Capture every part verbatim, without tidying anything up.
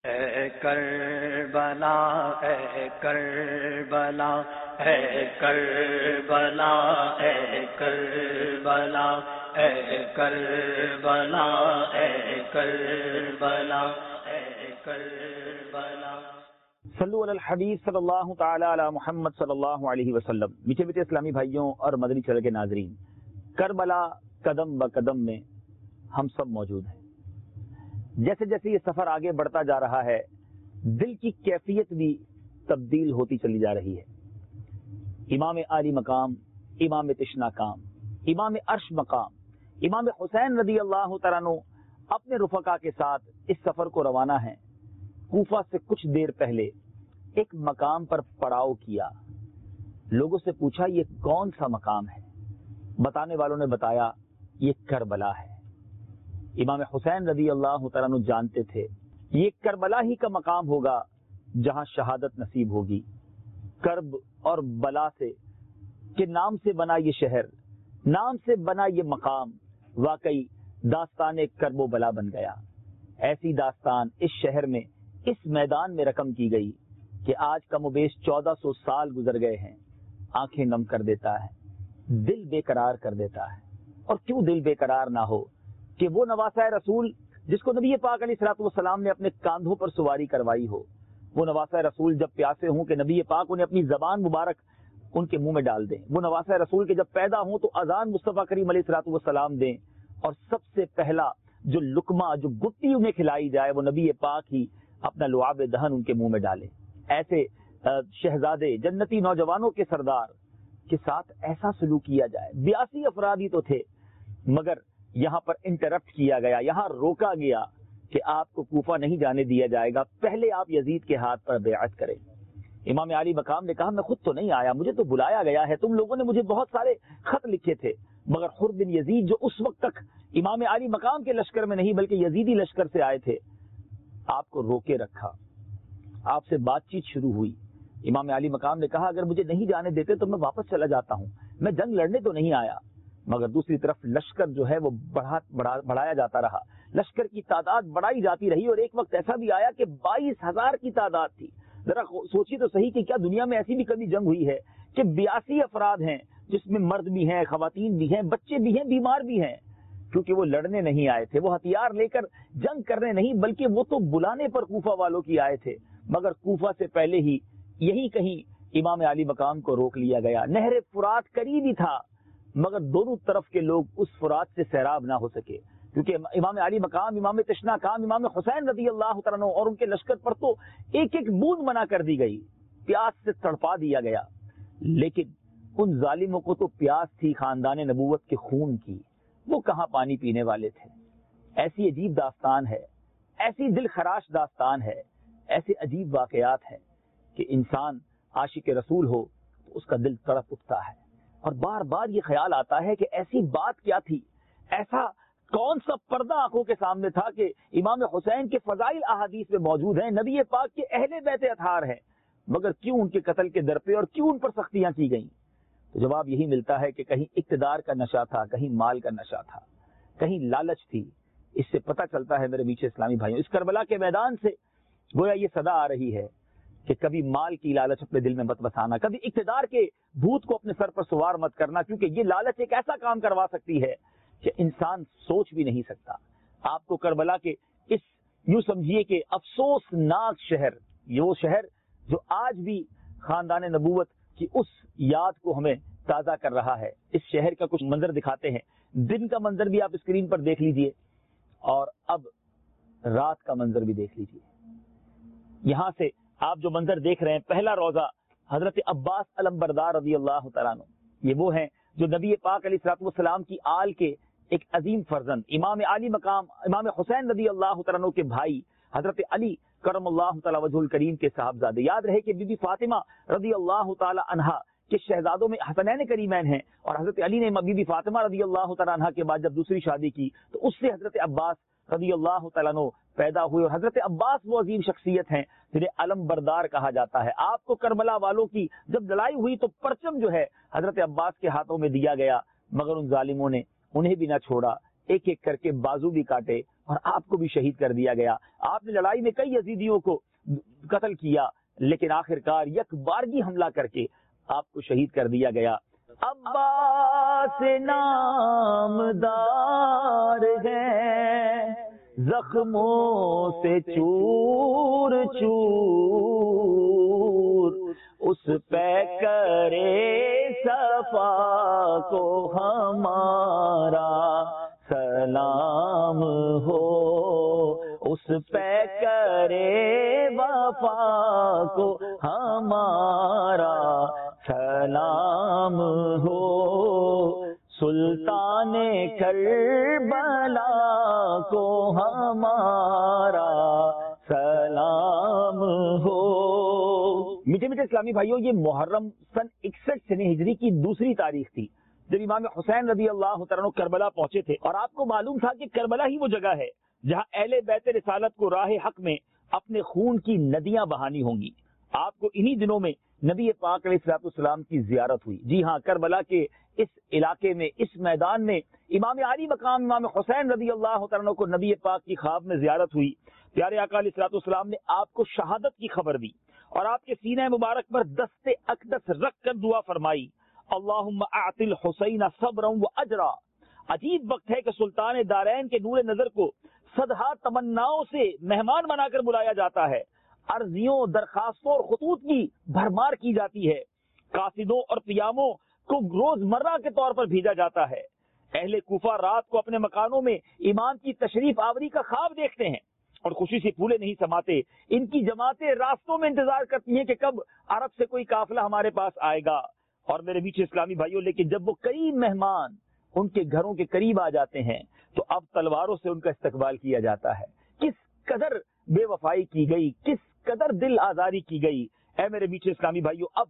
اے کربلا اے کربلا اے کربلا اے کربلا اے کربلا اے کربلا اے کربلا. صلو علی الحبیب صلی اللہ تعالی علی محمد صلی اللہ علیہ وسلم. میٹھے میٹھے اسلامی بھائیوں اور مدنی چینل کے ناظرین، کربلا قدم با قدم میں ہم سب موجود ہیں. جیسے جیسے یہ سفر آگے بڑھتا جا رہا ہے، دل کی کیفیت بھی تبدیل ہوتی چلی جا رہی ہے. امام عالی مقام، امام تشنا کام، امام عرش مقام، امام حسین رضی اللہ تعالیٰ عنہ اپنے رفقا کے ساتھ اس سفر کو روانہ ہیں. کوفہ سے کچھ دیر پہلے ایک مقام پر پڑاؤ کیا. لوگوں سے پوچھا یہ کون سا مقام ہے؟ بتانے والوں نے بتایا یہ کربلا ہے. امام حسین رضی اللہ تعالیٰ عنہ جانتے تھے یہ کربلا ہی کا مقام ہوگا جہاں شہادت نصیب ہوگی. کرب اور بلا سے کہ نام سے بنا یہ شہر، نام سے بنا یہ مقام، واقعی داستان کرب و بلا بن گیا. ایسی داستان اس شہر میں، اس میدان میں رقم کی گئی کہ آج کم و بیش چودہ سو سال گزر گئے ہیں. آنکھیں نم کر دیتا ہے، دل بے قرار کر دیتا ہے. اور کیوں دل بے قرار نہ ہو کہ وہ نواسہ رسول جس کو نبی پاک علیہ الصلوۃ والسلام نے اپنے کاندھوں پر سواری کروائی ہو، وہ نواسہ رسول جب پیاسے ہوں کہ نبی پاک انہیں اپنی زبان مبارک ان کے منہ میں ڈال دیں. وہ نواسہ رسول کے جب پیدا ہوں تو اذان مصطفیٰ کریم علیہ الصلوۃ والسلام دیں، اور سب سے پہلا جو لقمہ، جو گٹی انہیں کھلائی جائے، وہ نبی پاک ہی اپنا لعاب دہن ان کے منہ میں ڈالے. ایسے شہزادے، جنتی نوجوانوں کے سردار کے ساتھ ایسا سلوک کیا جائے. بیاسی افراد ہی تو تھے، مگر یہاں پر انٹرپٹ کیا گیا، یہاں روکا گیا کہ آپ کو کوفہ نہیں جانے دیا جائے گا، پہلے آپ یزید کے ہاتھ پر بیعت کریں. امام علی مقام نے کہا میں خود تو نہیں آیا، مجھے تو بلایا گیا ہے، تم لوگوں نے مجھے بہت سارے خط لکھے تھے، مگر خر بن یزید جو اس وقت تک امام علی مقام کے لشکر میں نہیں بلکہ یزیدی لشکر سے آئے تھے، آپ کو روکے رکھا. آپ سے بات چیت شروع ہوئی. امام علی مقام نے کہا اگر مجھے نہیں جانے دیتے تو میں واپس چلا جاتا ہوں، میں جنگ لڑنے تو نہیں آیا. مگر دوسری طرف لشکر جو ہے وہ بڑھا بڑھا بڑھایا جاتا رہا، لشکر کی تعداد بڑھائی جاتی رہی، اور ایک وقت ایسا بھی آیا کہ بائیس ہزار کی تعداد تھی. ذرا سوچیے تو صحیح کہ کیا دنیا میں ایسی بھی کبھی جنگ ہوئی ہے کہ بیاسی افراد ہیں جس میں مرد بھی ہیں، خواتین بھی ہیں، بچے بھی ہیں، بیمار بھی ہیں، کیونکہ وہ لڑنے نہیں آئے تھے، وہ ہتھیار لے کر جنگ کرنے نہیں بلکہ وہ تو بلانے پر کوفہ والوں کی آئے تھے. مگر کوفہ سے پہلے ہی یہی کہیں امام علی مقام کو روک لیا گیا. نہر فرات قریب ہی تھا، مگر دونوں طرف کے لوگ اس فرات سے سیراب نہ ہو سکے، کیونکہ امام علی مقام، امام تشنا کام، امام حسین رضی اللہ تعالیٰ عنہ اور ان کے لشکر پر تو ایک ایک بوند منع کر دی گئی، پیاس سے تڑپا دیا گیا. لیکن ان ظالموں کو تو پیاس تھی خاندان نبوت کے خون کی، وہ کہاں پانی پینے والے تھے. ایسی عجیب داستان ہے، ایسی دل خراش داستان ہے، ایسے عجیب واقعات ہیں کہ انسان عاشق رسول ہو تو اس کا دل تڑپ اٹھتا ہے، اور بار بار یہ خیال آتا ہے کہ ایسی بات کیا تھی، ایسا کون سا پردہ آنکھوں کے سامنے تھا کہ امام حسین کے فضائل احادیث میں موجود ہیں، نبی پاک کے اہل بیت اطہار ہیں، مگر کیوں ان کے قتل کے در پہ اور کیوں ان پر سختیاں کی گئیں؟ تو جواب یہی ملتا ہے کہ کہیں اقتدار کا نشہ تھا، کہیں مال کا نشہ تھا، کہیں لالچ تھی. اس سے پتہ چلتا ہے میرے میٹھے اسلامی بھائیوں، اس کربلا کے میدان سے گویا یہ صدا آ رہی ہے کہ کبھی مال کی لالچ اپنے دل میں مت بسانا، کبھی اقتدار کے بھوت کو اپنے سر پر سوار مت کرنا، کیونکہ یہ لالچ ایک ایسا کام کروا سکتی ہے کہ انسان سوچ بھی نہیں سکتا. آپ کو کربلا کے اس یوں سمجھیے کہ افسوسناک شہر، یہ وہ شہر جو آج بھی خاندان نبوت کی اس یاد کو ہمیں تازہ کر رہا ہے، اس شہر کا کچھ منظر دکھاتے ہیں. دن کا منظر بھی آپ اسکرین پر دیکھ لیجئے، اور اب رات کا منظر بھی دیکھ لیجئے. یہاں سے آپ جو منظر دیکھ رہے ہیں، پہلا روضہ حضرت عباس علمبردار رضی اللہ تعالیٰ عنہ، یہ وہ ہیں جو نبی پاک علیہ الصلوۃ والسلام کی آل کے ایک عظیم فرزند، امام علی مقام امام حسین رضی اللہ تعالیٰ عنہ کے بھائی حضرت علی کرم اللہ تعالیٰ وجہ الکریم کے صاحبزادے. یاد رہے کہ بی بی فاطمہ رضی اللہ تعالیٰ عنہا کے شہزادوں میں حسنین کریمین ہیں، اور حضرت علی نے بی بی فاطمہ رضی اللہ تعالیٰ عنہا کے بعد جب دوسری شادی کی تو اس سے حضرت عباس رضی اللہ تعالیٰ عنہ پیدا ہوئے، اور حضرت عباس وہ عظیم شخصیت ہیں جنہیں علم بردار کہا جاتا ہے. آپ کو کربلا والوں کی جب لڑائی ہوئی تو پرچم جو ہے حضرت عباس کے ہاتھوں میں دیا گیا، مگر ان ظالموں نے انہیں بھی نہ چھوڑا، ایک ایک کر کے بازو بھی کاٹے اور آپ کو بھی شہید کر دیا گیا. آپ نے لڑائی میں کئی یزیدیوں کو قتل کیا لیکن آخر کار یک بارگی حملہ کر کے آپ کو شہید کر دیا گیا. عباس نامدار ہے زخموں سے چور چور اس پہ کرے صفا کو ہمارا سلام ہو اس پہ کرے وفا کو ہمارا سلام ہو سلطان کربلا کو ہمارا سلام ہو. میٹھے میٹھے اسلامی بھائیوں، یہ محرم سن اکسٹھ سنے ہجری کی دوسری تاریخ تھی جب امام حسین رضی اللہ تعالیٰ عنہ کربلا پہنچے تھے، اور آپ کو معلوم تھا کہ کربلا ہی وہ جگہ ہے جہاں اہل بیت رسالت کو راہ حق میں اپنے خون کی ندیاں بہانی ہوں گی. آپ کو انہی دنوں میں نبی پاک علیہ الصلوۃ والسلام کی زیارت ہوئی. جی ہاں، کربلا کے اس علاقے میں، اس میدان میں امام علی مقام امام حسین رضی اللہ تعالیٰ عنہ کو نبی پاک کی خواب میں زیارت ہوئی. پیارے آقا علیہ الصلوۃ والسلام نے آپ کو شہادت کی خبر دی اور آپ کے سینہ مبارک پر دست اقدس رکھ کر دعا فرمائی، اللہم اعط الحسین صبرا و اجرا. عجیب وقت ہے کہ سلطان دارین کے نور نظر کو صدہا تمناؤں سے مہمان بنا کر بلایا جاتا ہے، عرضیوں، درخواستوں اور خطوط کی بھرمار کی جاتی ہے، قاصدوں اور قیاموں کو روزمرہ کے طور پر بھیجا جاتا ہے. اہل کوفہ رات کو اپنے مکانوں میں امام کی تشریف آوری کا خواب دیکھتے ہیں اور خوشی سے پھولے نہیں سماتے. ان کی جماعتیں راستوں میں انتظار کرتی ہیں کہ کب عرب سے کوئی قافلہ ہمارے پاس آئے گا. اور میرے میٹھے اسلامی بھائیوں، لیکن جب وہ قریب مہمان ان کے گھروں کے قریب آ جاتے ہیں تو اب تلواروں سے ان کا استقبال کیا جاتا ہے. کس قدر بے وفائی کی گئی، کس قدر دل آزاری کی گئی. اے میرے میٹھے اسلامی بھائیوں، اب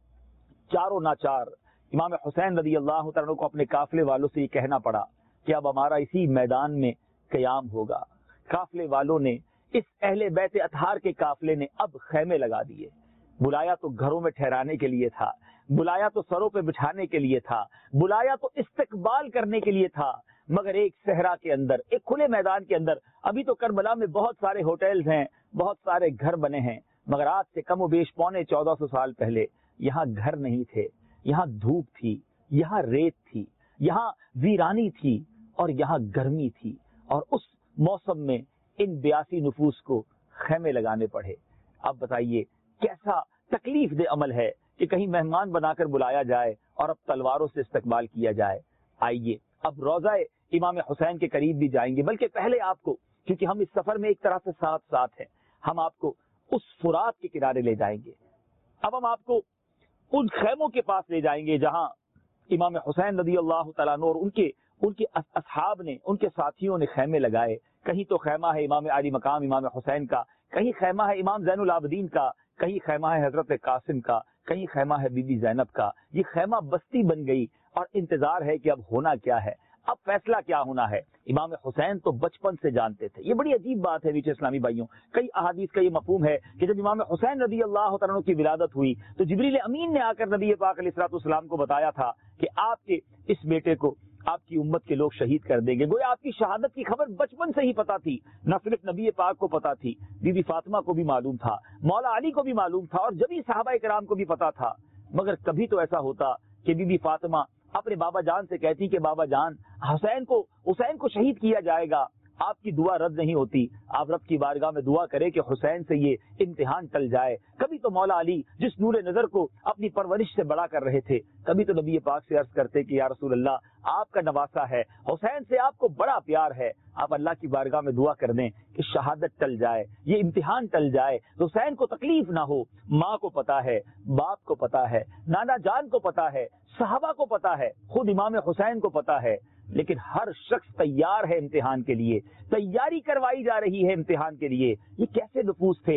چاروں ناچار امام حسین رضی اللہ تعالیٰ کو اپنے قافلے والوں سے یہ کہنا پڑا کہ اب ہمارا اسی میدان میں قیام ہوگا. قافلے والوں نے، اس اہل بیت اطہار کے قافلے نے اب خیمے لگا دیے. بلایا تو گھروں میں ٹھہرانے کے لیے تھا، بلایا تو سروں پہ بچھانے کے لیے تھا، بلایا تو استقبال کرنے کے لیے تھا، مگر ایک صحرا کے اندر، ایک کھلے میدان کے اندر. ابھی تو کربلا میں بہت سارے ہوٹلز ہیں، بہت سارے گھر بنے ہیں، مگر آج سے کم و بیش پونے چودہ سو سال پہلے یہاں گھر نہیں تھے. یہاں دھوپ تھی، یہاں ریت تھی، یہاں ویرانی تھی اور یہاں گرمی تھی. اور اس موسم میں ان بیاسی نفوس کو خیمے لگانے پڑے. اب بتائیے کیسا تکلیف دہ عمل ہے کہ کہیں مہمان بنا کر بلایا جائے اور اب تلواروں سے استقبال کیا جائے. آئیے اب روضہ امام حسین کے قریب بھی جائیں گے، بلکہ پہلے آپ کو، کیونکہ ہم اس سفر میں ایک طرح سے ساتھ ساتھ ہیں، ہم آپ کو اس فرات کے کنارے لے جائیں گے. اب ہم آپ کو ان خیموں کے پاس لے جائیں گے جہاں امام حسین رضی اللہ تعالیٰ عنہ اور ان کے ان کے اصحاب نے، ان کے ساتھیوں نے خیمے لگائے. کہیں تو خیمہ ہے امام علی مقام امام حسین کا، کہیں خیمہ ہے امام زین العابدین کا، کہیں خیمہ ہے حضرت قاسم کا، کہیں خیمہ ہے بی بی زینب کا. یہ خیمہ بستی بن گئی اور انتظار ہے کہ اب ہونا کیا ہے، اب فیصلہ کیا ہونا ہے. امام حسین تو بچپن سے جانتے تھے. یہ بڑی عجیب بات ہے میٹھے اسلامی بھائیوں. کئی احادیث کا یہ مفہوم ہے کہ جب امام حسین رضی اللہ تعالیٰ عنہ کی ولادت ہوئی تو جبریل امین نے آ کر نبی پاک علیہ الصلوۃ والسلام کو بتایا تھا کہ آپ کے اس بیٹے کو آپ کی امت کے لوگ شہید کر دیں گے. گویا آپ کی شہادت کی خبر بچپن سے ہی پتا تھی. نہ صرف نبی پاک کو پتا تھی، بی بی فاطمہ کو بھی معلوم تھا، مولا علی کو بھی معلوم تھا اور جبھی صحابہ کرام کو بھی پتا تھا. مگر کبھی تو ایسا ہوتا کہ بی بی فاطمہ اپنے بابا جان سے کہتی کہ بابا جان حسین کو حسین کو شہید کیا جائے گا. آپ کی دعا رد نہیں ہوتی. آپ رب کی بارگاہ میں دعا کرے کہ حسین سے یہ امتحان ٹل جائے. کبھی تو مولا علی جس نور نظر کو اپنی پرورش سے بڑا کر رہے تھے، کبھی تو نبی پاک سے عرض کرتے کہ یا رسول اللہ، آپ کا نواسا ہے، حسین سے آپ کو بڑا پیار ہے، آپ اللہ کی بارگاہ میں دعا کر دیں کہ شہادت ٹل جائے، یہ امتحان ٹل جائے، حسین کو تکلیف نہ ہو. ماں کو پتا ہے، باپ کو پتا ہے، نانا جان کو پتا ہے، صحابہ کو پتا ہے، خود امام حسین کو پتا ہے، لیکن ہر شخص تیار ہے امتحان کے لیے، تیاری کروائی جا رہی ہے امتحان کے لیے. یہ کیسے نفوس تھے کہ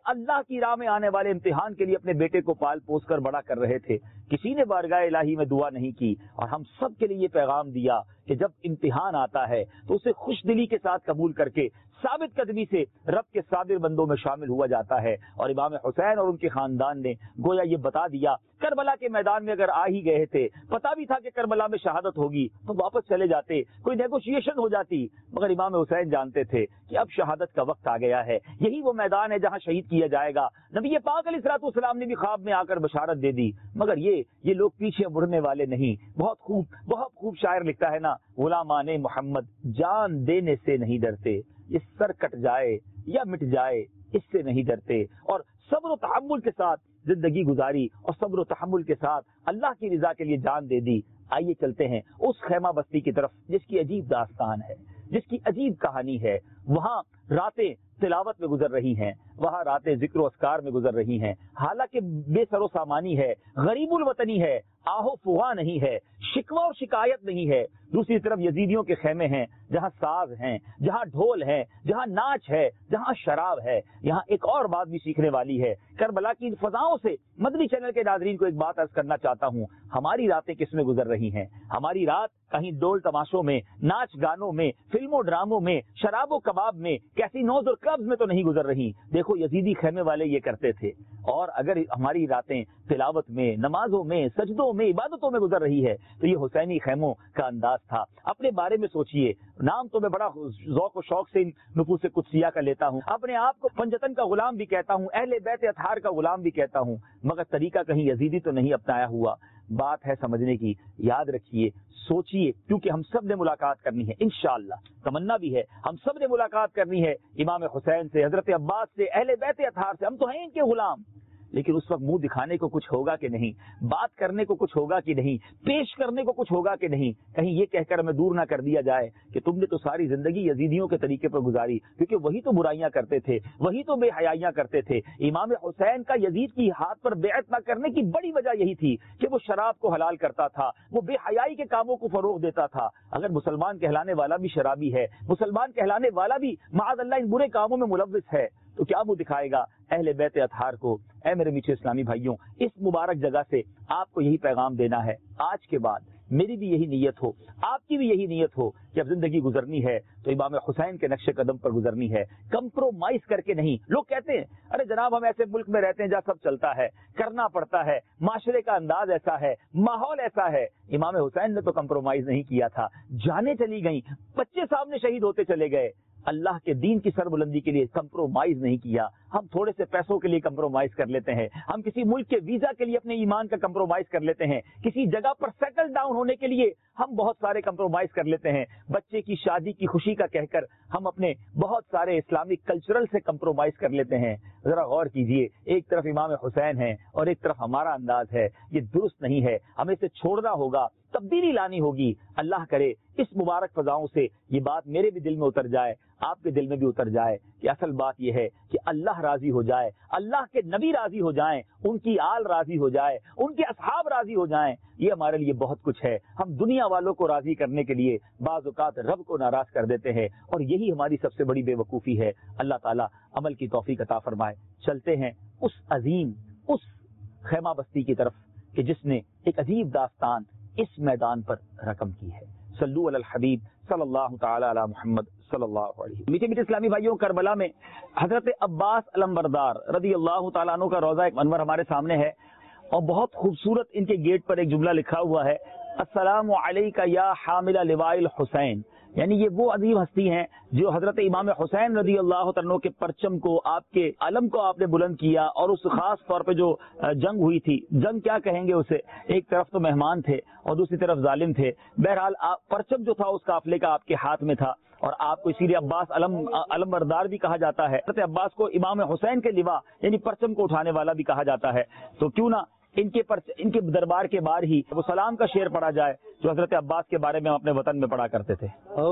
اللہ کی راہ میں آنے والے امتحان کے لیے اپنے بیٹے کو پال پوس کر بڑا کر رہے تھے. کسی نے بارگاہ الہی میں دعا نہیں کی, اور ہم سب کے لیے یہ پیغام دیا کہ جب امتحان آتا ہے تو اسے خوش دلی کے ساتھ قبول کر کے ثابت قدمی سے رب کے صابر بندوں میں شامل ہوا جاتا ہے. اور امام حسین اور ان کے خاندان نے گویا یہ بتا دیا, کربلا کے میدان میں اگر آ ہی گئے تھے, پتا بھی تھا کہ کربلا میں شہادت ہوگی, تو واپس چلے جاتے, کوئی نیگوشیشن ہو جاتی, مگر امام حسین جانتے تھے کہ اب شہادت کا وقت آ گیا ہے, یہی وہ میدان ہے جہاں شہید کیا جائے گا. نبی پاک علیہ الصلوۃ والسلام نے بھی خواب میں آ کر بشارت دے دی, مگر یہ یہ لوگ پیچھے مڑنے والے نہیں. بہت خوب بہت خوب شاعر لکھتا ہے نا, غلامان محمد جان دینے سے نہیں ڈرتے, یہ سر کٹ جائے یا مٹ جائے اس سے نہیں ڈرتے. اور صبر و تحمل کے ساتھ زندگی گزاری, اور صبر و تحمل کے ساتھ اللہ کی رضا کے لیے جان دے دی. آئیے چلتے ہیں اس خیمہ بستی کی طرف جس کی عجیب داستان ہے, جس کی عجیب کہانی ہے. وہاں راتیں تلاوت میں گزر رہی ہیں, وہاں راتیں ذکر و اذکار میں گزر رہی ہیں, حالانکہ بے سر و سامانی ہے, غریب الوطنی ہے, آہو فغاں نہیں ہے, شکوہ اور شکایت نہیں ہے. دوسری طرف یزیدیوں کے خیمے ہیں جہاں ساز ہیں, جہاں ڈھول ہیں, جہاں ناچ ہے, جہاں شراب ہے. یہاں ایک اور بات بھی سیکھنے والی ہے. کربلا کی ان فضاؤں سے مدنی چینل کے ناظرین کو ایک بات عرض کرنا چاہتا ہوں, ہماری راتیں کس میں گزر رہی ہیں؟ ہماری رات کہیں ڈول تماشوں میں, ناچ گانوں میں, فلموں ڈراموں میں, شراب و کباب میں, کیسینوز اور کلبز میں تو نہیں گزر رہی. دیکھو یزیدی خیمے والے یہ کرتے تھے. اور اگر ہماری راتیں تلاوت میں, نمازوں میں, سجدوں میں, عبادتوں میں گزر رہی ہے تو یہ حسینی خیموں کا انداز تھا. اپنے بارے میں سوچئے, نام تو میں بڑا ذوق و شوق سے نفوس قدسیہ کا لیتا ہوں, اپنے آپ کو پنجتن کا غلام بھی کہتا ہوں, اہل بیت اطہار کا غلام بھی کہتا ہوں, مگر طریقہ کہیں یزیدی تو نہیں اپنایا ہوا. بات ہے سمجھنے کی, یاد رکھیے, سوچئے, کیونکہ ہم سب نے ملاقات کرنی ہے انشاءاللہ. تمنا بھی ہے, ہم سب نے ملاقات کرنی ہے امام حسین سے, حضرت عباس سے, اہل بیت اطہار سے. ہم تو ہیں ان کے غلام, لیکن اس وقت منہ دکھانے کو کچھ ہوگا کہ نہیں, بات کرنے کو کچھ ہوگا کہ نہیں, پیش کرنے کو کچھ ہوگا کہ نہیں. کہیں یہ کہہ کر ہمیں دور نہ کر دیا جائے کہ تم نے تو ساری زندگی یزیدیوں کے طریقے پر گزاری, کیونکہ وہی تو برائیاں کرتے تھے, وہی تو بے حیائیاں کرتے تھے. امام حسین کا یزید کی ہاتھ پر بیعت نہ کرنے کی بڑی وجہ یہی تھی کہ وہ شراب کو حلال کرتا تھا, وہ بے حیائی کے کاموں کو فروغ دیتا تھا. اگر مسلمان کہلانے والا بھی شرابی ہے, مسلمان کہلانے والا بھی معاذ اللہ ان برے کاموں میں ملوث ہے, تو کیا وہ دکھائے گا اہل بیت اطہار کو؟ اے میرے میٹھے اسلامی بھائیوں, اس مبارک جگہ سے آپ کو یہی پیغام دینا ہے. آج کے بعد میری بھی یہی نیت ہو, آپ کی بھی یہی نیت ہو کہ اب زندگی گزرنی ہے تو امام حسین کے نقش قدم پر گزرنی ہے, کمپرومائز کر کے نہیں. لوگ کہتے ہیں ارے جناب ہم ایسے ملک میں رہتے ہیں جہاں سب چلتا ہے, کرنا پڑتا ہے, معاشرے کا انداز ایسا ہے, ماحول ایسا ہے. امام حسین نے تو کمپرومائز نہیں کیا تھا, جانیں چلی گئیں, بچے سامنے شہید ہوتے چلے گئے, اللہ کے دین کی سربلندی کے لیے کمپرومائز نہیں کیا. ہم تھوڑے سے پیسوں کے لیے کمپرومائز کر لیتے ہیں, ہم کسی ملک کے ویزا کے لیے اپنے ایمان کا کمپرومائز کر لیتے ہیں, کسی جگہ پر سیٹل ڈاؤن ہونے کے لیے ہم بہت سارے کمپرومائز کر لیتے ہیں, بچے کی شادی کی خوشی کا کہہ کر ہم اپنے بہت سارے اسلامک کلچرل سے کمپرومائز کر لیتے ہیں. ذرا غور کیجئے, ایک طرف امام حسین ہے اور ایک طرف ہمارا انداز ہے, یہ درست نہیں ہے. ہمیں اسے چھوڑنا ہوگا, تبدیلی لانی ہوگی. اللہ کرے اس مبارک فضاؤں سے یہ بات میرے بھی دل میں اتر جائے, آپ کے دل میں بھی اتر جائے کہ اصل بات یہ ہے کہ اللہ راضی ہو جائے, اللہ کے نبی راضی ہو جائیں, ان کی آل راضی ہو جائے, ان کے اصحاب راضی ہو جائیں. یہ ہمارے لیے بہت کچھ ہے. ہم دنیا والوں کو راضی کرنے کے لیے بعض اوقات رب کو ناراض کر دیتے ہیں, اور یہی ہماری سب سے بڑی بے وقوفی ہے. اللہ تعالیٰ عمل کی توفیق عطا فرمائے. چلتے ہیں اس عظیم اس خیمہ بستی کی طرف کہ جس نے ایک عجیب داستان اس میدان پر رقم کی ہے. صلو علی الحبیب صلی اللہ تعالی علی محمد صلی اللہ علیہ وسلم. میٹھے میٹھے اسلامی بھائیوں, کربلا میں حضرت عباس علمبردار رضی اللہ تعالیٰ عنہ کا روضہ ایک انور ہمارے سامنے ہے, اور بہت خوبصورت ان کے گیٹ پر ایک جملہ لکھا ہوا ہے, السلام علیکہ یا حامل لواء الحسین. یعنی یہ وہ عظیم ہستی ہیں جو حضرت امام حسین رضی اللہ عنہ کے پرچم کو, آپ کے علم کو آپ نے بلند کیا, اور اس خاص طور پہ جو جنگ ہوئی تھی, جنگ کیا کہیں گے اسے, ایک طرف تو مہمان تھے اور دوسری طرف ظالم تھے. بہرحال پرچم جو تھا اس قافلے کا آپ کے ہاتھ میں تھا, اور آپ کو اسی لیے عباس علم علم بردار بھی کہا جاتا ہے. حضرت عباس کو امام حسین کے لوا یعنی پرچم کو اٹھانے والا بھی کہا جاتا ہے. تو کیوں نہ ان کے ان کے دربار کے بعد ہی وہ سلام کا شعر پڑھا جائے جو حضرت عباس کے بارے میں ہم اپنے وطن میں پڑھا کرتے تھے.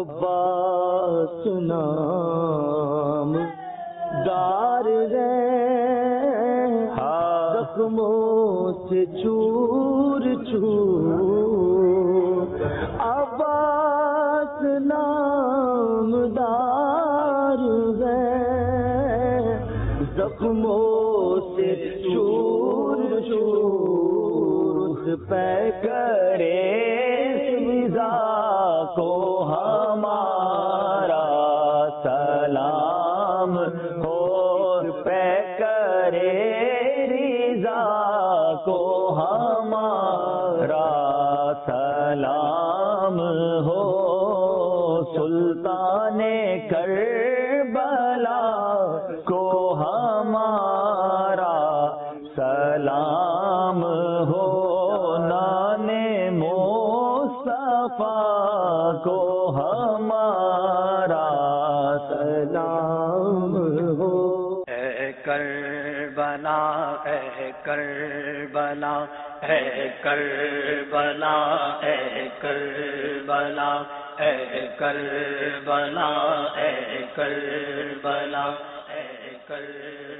عباس نام دار زخموں سے چور چور, عباس نام دار زخموں سے چور چور پہ کرے فضا کو ہمارا سلام ہو پہ کرے رضا کو ہمارا سلام ہو سلطان کربلا کو ہمارا سلام ہو نان مصطفیٰ کو ہمارا سلام ہو. اے کربلا اے کربلا اے کربلا اے کربلا اے کربلا اے کربلا اے کربلا